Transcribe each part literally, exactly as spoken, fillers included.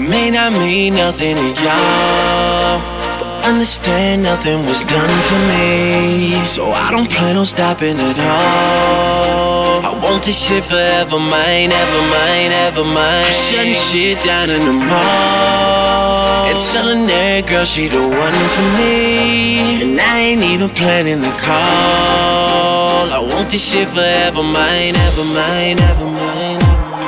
may not mean nothing to y'all, but understand nothing was done for me. So I don't plan on stopping at all. I want this shit forever mine, ever mine, ever mine. I'm shutting shit down in the mall and telling every girl she the one for me. And I ain't even planning the call. I want this shit forever mine, ever mine, ever mine.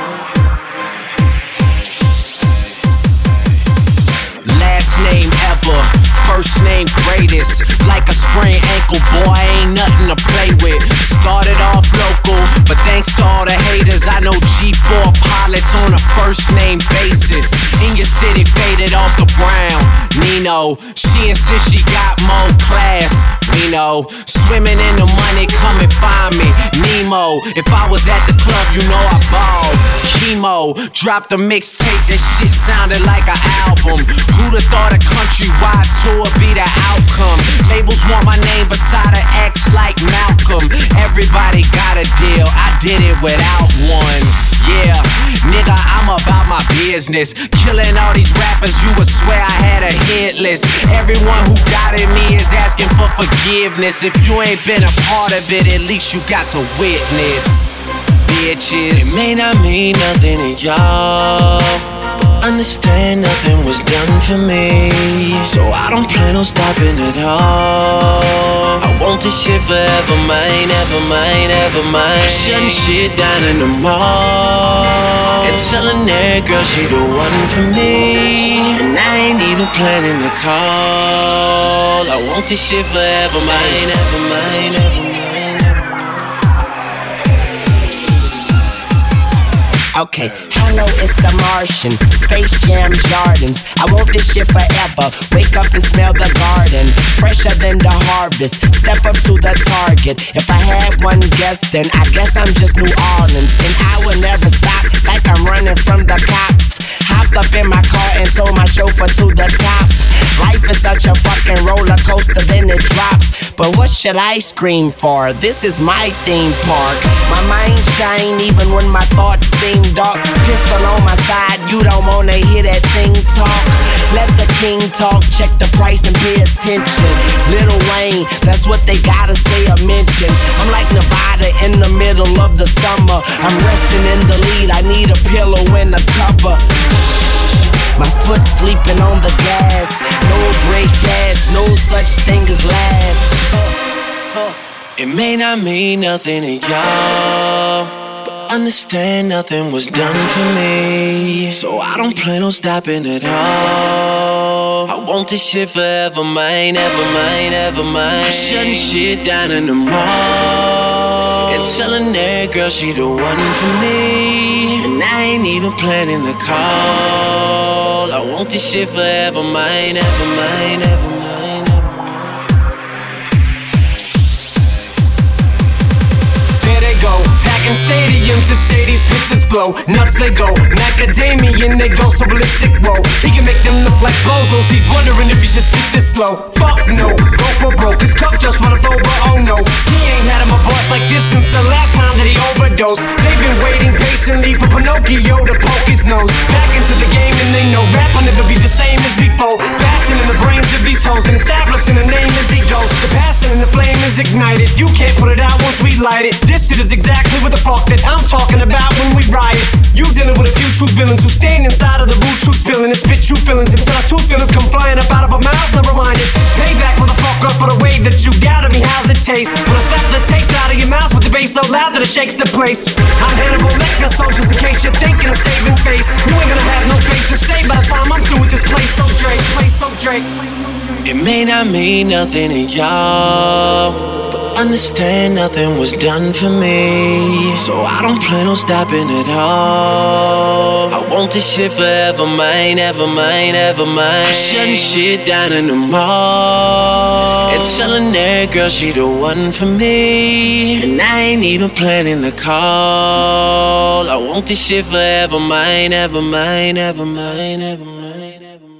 Last name ever, first name greatest. Like a sprained ankle, boy, ain't nothing to play with. Started off local, but thanks to all the haters, I know G four pilots on a first name basis. In your city, faded off the brown. Nino, she insists she got more class. We know, swimming in the money, come and find me. Nemo, if I was at the club, you know I balled. Chemo, dropped the mixtape, that shit sounded like an album. Who'd have thought a countrywide tour be the outcome? Labels want my name beside an X like Malcolm. Everybody got a deal, I did it without one. Yeah, nigga, I'm about my business. Killing all these rappers, you would swear I had a hit list. Everyone who doubted me is asking for forgiveness. If you ain't been a part of it, at least you got to witness. Bitches, it may not mean nothing to y'all, but understand nothing was done for me. So I don't plan on stopping at all. I want this shit forever mine, ever mine, ever mine. I'm shutting shit down in the mall and telling every girl she the one for me. And I ain't even planning the call. I want this shit forever mine, ever mine, ever mine. Okay, hello, it's the Martian, Space Jam Jordans. I want this shit forever, wake up and smell the garden. Fresher than the harvest, step up to the target. If I had one guess, then I guess I'm just New Orleans. And I will never stop, like I'm running from the cops. Hopped up in my car and told my chauffeur to the top. Life is such a fucking roller coaster, then it drops. But what should I scream for? This is my theme park. My mind shine even when my thoughts seem dark. Pistol on my side, you don't wanna hear that thing talk. Let the king talk, check the price and pay attention. Lil Wayne, that's what they gotta say or mention. I'm like Nevada in the middle of the summer. I'm resting in the lead, I need a pillow and a cover. My foot sleeping on the gas. No break gas, no such thing as last. uh, uh. It may not mean nothing to y'all, but understand nothing was done for me. So I don't plan on stopping at all. I want this shit forever mine, ever mine, ever mine. I'm shutting shit down in the mall and telling every girl she the one for me. And I ain't even planning the call. I want this shit forever mine, ever mine, ever mine. Stadiums as shady spitzes flow, nuts they go, macadamian they go so ballistic, whoa. He can make them look like bozos, he's wondering if he should speak this slow. Fuck no, broke for broke, his cup just runneth over, oh no. He ain't had him a boss like this since the last time that he overdosed. They've been waiting patiently for Pinocchio to poke his nose. Back into the game and they know rap will never be the same as before. Bashing in the brains of these hoes and establishing a name as he goes. The passion and the flame is ignited, you can't put it out once we light it. This shit is exactly what the fuck that I'm talking about when we riot. You dealing with a few true villains who stand inside of the boot, true spilling and spit true feelings until our two feelings come flying up out of our mouths, never mind it. Payback, motherfucker, for the way that you got at me, how's it taste? When I slap the taste out of your mouth with the bass so loud that it shakes the place. I'm Hannibal Lecter, so just in case you're thinking of saving face, you ain't gonna have no face to say by the time I'm through with this place. So Drake, place so Drake. It may not mean nothing to y'all, but understand nothing was done for me. So I don't plan on stopping at all. I want this shit forever mine, ever mine, ever mine. I'm shutting shit down in the mall and telling every girl she the one for me. And I ain't even planning the call. I want this shit forever mine, ever mine, ever mine, ever mine, ever mine.